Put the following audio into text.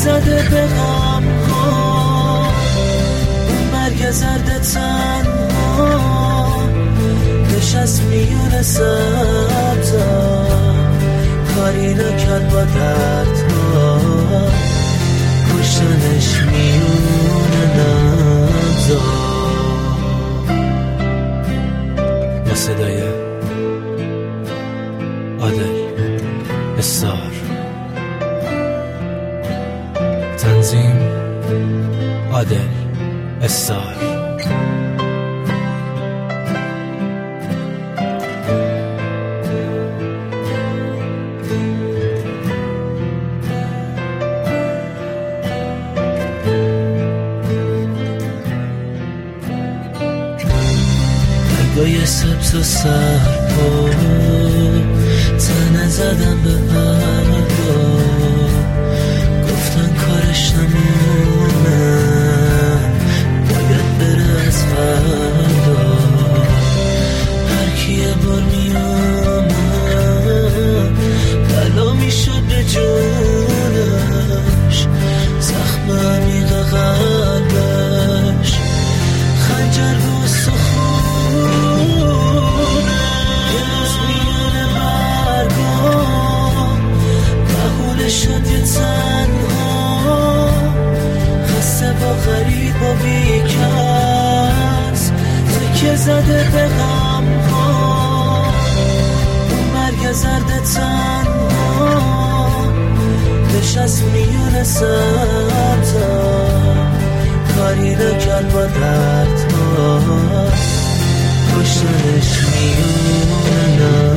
زده به غم ها، اون برگ زرد تنها نشست میون سبزا، کاری نکرد با دردها، کشتنش میون نبزا. با صدای عادل استار، تنظیم عادل استار. برگای سبز و سرپا تنه زدم به هوا، گفتن کارش نمونه باید بره از فردا. هر کی یه بار میامد بلا میشد به جونش، زخم عمیق قلبش خنجر رو سخونه. یه روز میونه برگام بهونه شد یه تنها، خسته با غریب و بیکس تکه زده به غم ها، اون مرگ زرد تنها نشست میون سبزا، کاری نکرد با دردها، کشتنش میون